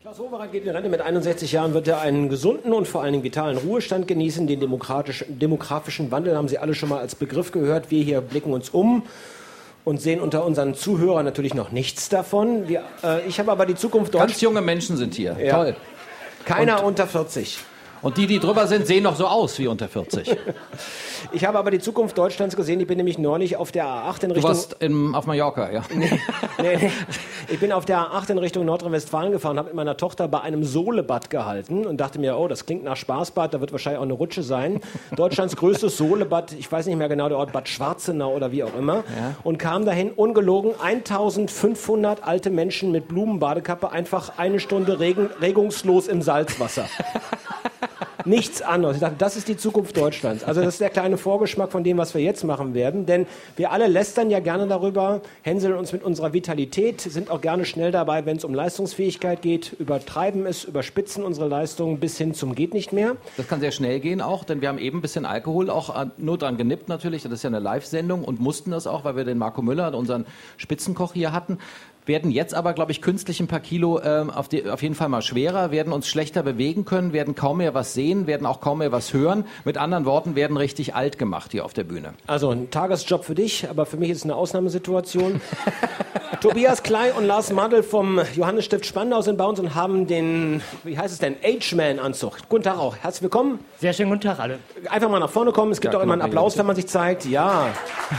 Klaus Wowereit geht in Rente. Mit 61 Jahren wird er einen gesunden und vor allen Dingen vitalen Ruhestand genießen. Den demografischen Wandel haben Sie alle schon mal als Begriff gehört. Wir hier blicken uns um und sehen unter unseren Zuhörern natürlich noch nichts davon. Ich habe aber die Zukunft Deutschlands... Ganz junge Menschen sind hier. Ja. Toll. Keiner unter 40. Und die drüber sind, sehen noch so aus wie unter 40. Ich habe aber die Zukunft Deutschlands gesehen. Ich bin nämlich neulich auf der A8 in Richtung... Du warst auf Mallorca, ja? Nee. Ich bin auf der A8 in Richtung Nordrhein-Westfalen gefahren, habe mit meiner Tochter bei einem Sohlebad gehalten und dachte mir, oh, das klingt nach Spaßbad, da wird wahrscheinlich auch eine Rutsche sein. Deutschlands größtes Sohlebad, ich weiß nicht mehr genau der Ort, Bad Schwarzenau oder wie auch immer. Ja. Und kam dahin, ungelogen, 1500 alte Menschen mit Blumenbadekappe, einfach eine Stunde regungslos im Salzwasser. Nichts anderes. Ich dachte, das ist die Zukunft Deutschlands. Also das ist der kleine Vorgeschmack von dem, was wir jetzt machen werden. Denn wir alle lästern ja gerne darüber, hänseln uns mit unserer Vitalität, sind auch gerne schnell dabei, wenn es um Leistungsfähigkeit geht, übertreiben es, überspitzen unsere Leistungen bis hin zum geht nicht mehr. Das kann sehr schnell gehen auch, denn wir haben eben ein bisschen Alkohol auch nur dran genippt natürlich. Das ist ja eine Live-Sendung und mussten das auch, weil wir den Marco Müller, unseren Spitzenkoch hier hatten. Werden jetzt aber, glaube ich, künstlich ein paar Kilo auf jeden Fall mal schwerer, werden uns schlechter bewegen können, werden kaum mehr was sehen, werden auch kaum mehr was hören. Mit anderen Worten, werden richtig alt gemacht hier auf der Bühne. Also ein Tagesjob für dich, aber für mich ist es eine Ausnahmesituation. Tobias Klei und Lars Madel vom Johannesstift Spandau sind bei uns und haben den, wie heißt es denn, Age-Man-Anzug. Guten Tag auch, herzlich willkommen. Sehr schönen guten Tag alle. Einfach mal nach vorne kommen, es gibt auch immer einen Applaus, wenn man sich zeigt. Ja.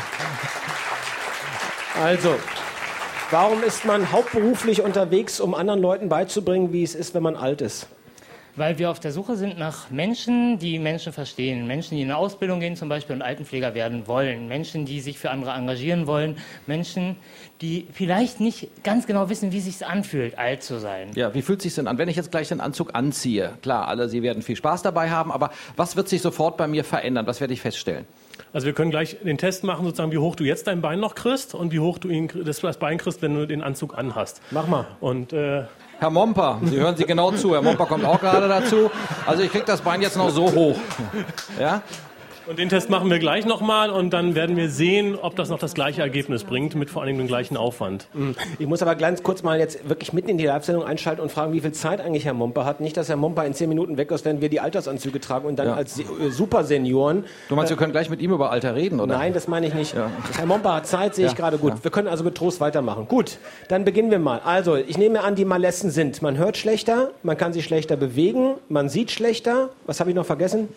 Also... Warum ist man hauptberuflich unterwegs, um anderen Leuten beizubringen, wie es ist, wenn man alt ist? Weil wir auf der Suche sind nach Menschen, die Menschen verstehen. Menschen, die in eine Ausbildung gehen zum Beispiel und Altenpfleger werden wollen. Menschen, die sich für andere engagieren wollen. Menschen, die vielleicht nicht ganz genau wissen, wie es sich anfühlt, alt zu sein. Ja, wie fühlt es sich denn an, wenn ich jetzt gleich den Anzug anziehe? Klar, alle, Sie werden viel Spaß dabei haben, aber was wird sich sofort bei mir verändern? Was werde ich feststellen? Also wir können gleich den Test machen, sozusagen, wie hoch du jetzt dein Bein noch kriegst und wie hoch du das Bein kriegst, wenn du den Anzug anhast. Mach mal. Und Herr Momper, Sie hören Sie genau zu. Herr Momper kommt auch gerade dazu. Also ich kriege das Bein jetzt noch so hoch. Ja? Und den Test machen wir gleich nochmal und dann werden wir sehen, ob das noch das gleiche Ergebnis bringt, mit vor allen Dingen dem gleichen Aufwand. Ich muss aber ganz kurz mal jetzt wirklich mitten in die Live-Sendung einschalten und fragen, wie viel Zeit eigentlich Herr Momper hat. Nicht, dass Herr Momper in 10 Minuten weg ist, wenn wir die Altersanzüge tragen und dann als Supersenioren... Du meinst, wir können gleich mit ihm über Alter reden, oder? Nein, das meine ich nicht. Ja. Herr Momper hat Zeit, sehe ich gerade gut. Ja. Wir können also getrost weitermachen. Gut, dann beginnen wir mal. Also, ich nehme an, die Malessen sind, man hört schlechter, man kann sich schlechter bewegen, man sieht schlechter. Was habe ich noch vergessen?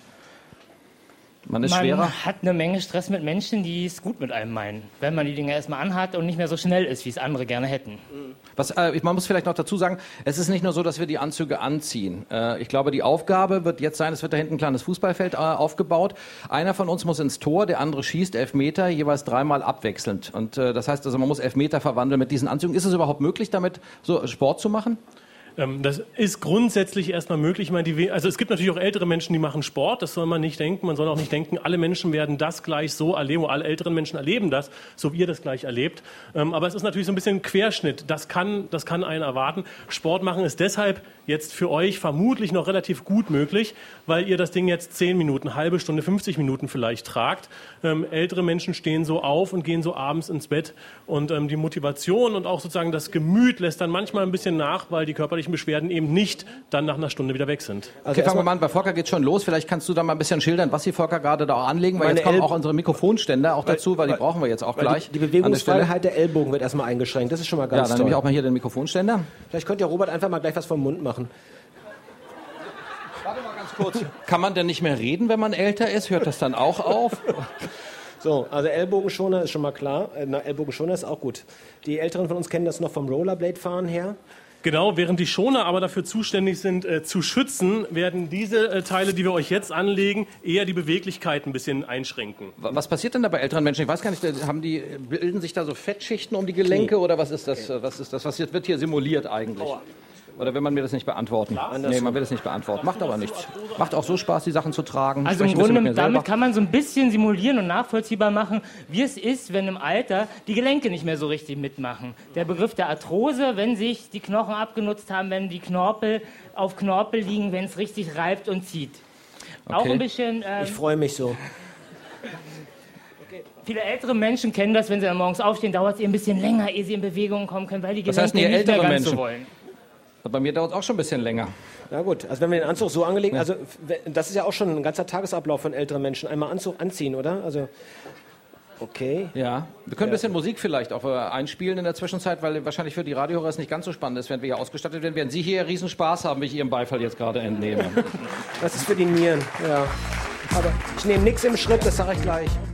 Man ist schwerer. Man hat eine Menge Stress mit Menschen, die es gut mit einem meinen. Wenn man die Dinge erstmal anhat und nicht mehr so schnell ist, wie es andere gerne hätten. Man muss vielleicht noch dazu sagen, es ist nicht nur so, dass wir die Anzüge anziehen. Ich glaube, die Aufgabe wird jetzt sein, es wird da hinten ein kleines Fußballfeld aufgebaut. Einer von uns muss ins Tor, der andere schießt Elfmeter, jeweils 3-mal abwechselnd. Und das heißt also, man muss Elfmeter verwandeln mit diesen Anzügen. Ist es überhaupt möglich, damit so Sport zu machen? Das ist grundsätzlich erstmal möglich. Ich meine, also es gibt natürlich auch ältere Menschen, die machen Sport. Das soll man nicht denken. Man soll auch nicht denken, alle Menschen werden das gleich so erleben. Alle älteren Menschen erleben das, so wie ihr das gleich erlebt. Aber es ist natürlich so ein bisschen ein Querschnitt. Das kann einen erwarten. Sport machen ist deshalb jetzt für euch vermutlich noch relativ gut möglich, weil ihr das Ding jetzt 10 Minuten, halbe Stunde, 50 Minuten vielleicht tragt. Ältere Menschen stehen so auf und gehen so abends ins Bett. Und die Motivation und auch sozusagen das Gemüt lässt dann manchmal ein bisschen nach, weil die körperlichen Beschwerden eben nicht dann nach einer Stunde wieder weg sind. Also okay, fangen wir mal an. Bei Volker geht's schon los. Vielleicht kannst du da mal ein bisschen schildern, was Sie Volker gerade da auch anlegen, weil jetzt kommen auch unsere Mikrofonständer auch dazu, weil die brauchen wir jetzt auch gleich. Die Bewegungsfreiheit der Ellbogen wird erstmal eingeschränkt. Das ist schon mal ganz toll. Ja, dann nehme ich auch mal hier den Mikrofonständer. Vielleicht könnte ja Robert einfach mal gleich was vom Mund machen. Warte mal ganz kurz. Kann man denn nicht mehr reden, wenn man älter ist? Hört das dann auch auf? So, also Ellbogenschoner ist schon mal klar. Ellbogenschoner ist auch gut. Die Älteren von uns kennen das noch vom Rollerblade-Fahren her. Genau, während die Schoner aber dafür zuständig sind, zu schützen, werden diese Teile, die wir euch jetzt anlegen, eher die Beweglichkeit ein bisschen einschränken. Was passiert denn da bei älteren Menschen? Ich weiß gar nicht, bilden sich da so Fettschichten um die Gelenke oder was ist das? Was wird hier simuliert eigentlich? Oder will man mir das nicht beantworten? Nee, man will das nicht beantworten. Macht aber nichts. Macht auch so Spaß, die Sachen zu tragen. Also im Grunde, damit kann man so ein bisschen simulieren und nachvollziehbar machen, wie es ist, wenn im Alter die Gelenke nicht mehr so richtig mitmachen. Der Begriff der Arthrose, wenn sich die Knochen abgenutzt haben, wenn die Knorpel auf Knorpel liegen, wenn es richtig reibt und zieht. Okay. Auch ein bisschen... ich freue mich so. Viele ältere Menschen kennen das, wenn sie dann morgens aufstehen, dauert es ihr ein bisschen länger, ehe sie in Bewegung kommen können, weil die Gelenke nicht mehr ganz so wollen. Bei mir dauert es auch schon ein bisschen länger. Na gut, also wenn wir den Anzug so angelegt, also das ist ja auch schon ein ganzer Tagesablauf von älteren Menschen. Einmal Anzug anziehen, oder? Also, okay. Ja, wir können ein bisschen Musik vielleicht auch einspielen in der Zwischenzeit, weil wahrscheinlich für die Radiohörer es nicht ganz so spannend ist, wenn wir hier ausgestattet werden. Werden Sie hier Riesenspaß haben, wie ich Ihrem Beifall jetzt gerade entnehme. Das ist für die Nieren, ja. Aber ich nehme nichts im Schritt, das sage ich gleich.